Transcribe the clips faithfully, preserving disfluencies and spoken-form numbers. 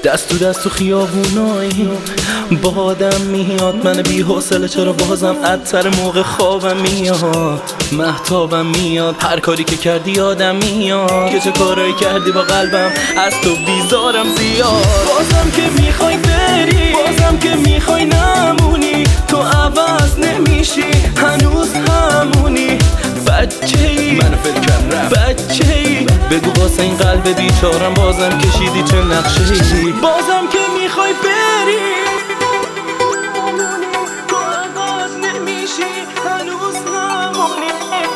دست تو دست تو خیابونایی با آدم میاد، من بی حوصله چرا بازم عطر موقع خوابم میاد، مهتابم میاد، هر کاری که کردی یادم میاد که چه کارایی کردی با قلبم، از تو بیزارم زیاد. بازم که میخوای بری، بازم که میخوای نمونی، تو عوض نمیشی، هنوز همونی. بچه‌ای منو فکر کردم، بچه‌ای بگو واسه این قلب بیچارم بازم کشیدی چه نقشه‌ای. بازم که میخوای بری، تو عوض نمیشی، هنوز همونی.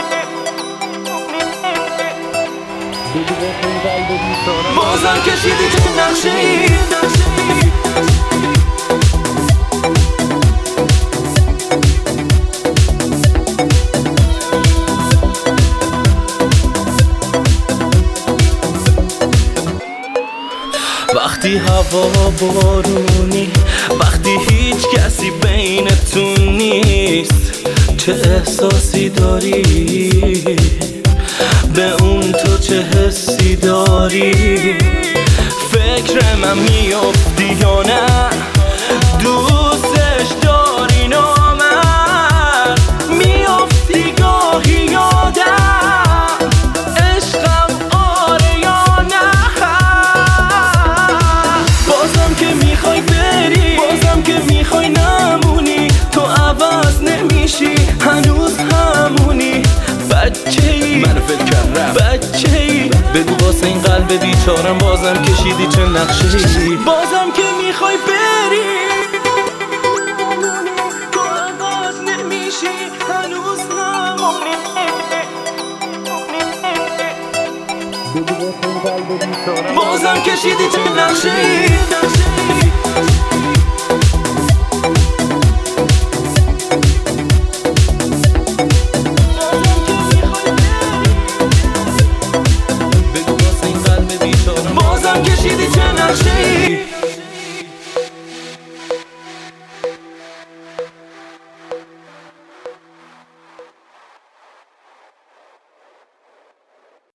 بگو واسه این قلب بیچارم بازم کشیدی چه نقشه‌ای. وقتی هوا بارونی، وقتی هیچ کسی بینتون نیست، چه احساسی داری؟ به اون تو چه حسی داری؟ فکر من میافتی یا نه؟ دوستش داری نامرد، میافتی گاهی یادم، عشقم آره یا نه؟ بازم که میخوای بری، بازم که میخوای نمونی، تو عوض نمیشی، هنوز همونی. بچه‌ای منو فکر کردم، بچه‌ای بگو واسه این قلب بیچارم بازم کشیدی چه نقشه‌ای. بازم که میخوای بری، تو عوض نمیشی، هنوز همونی. بگو واسه این قلب بیچارم بازم کشیدی چه نقشه‌ای. بازم کشیدی چه نقشه‌ای.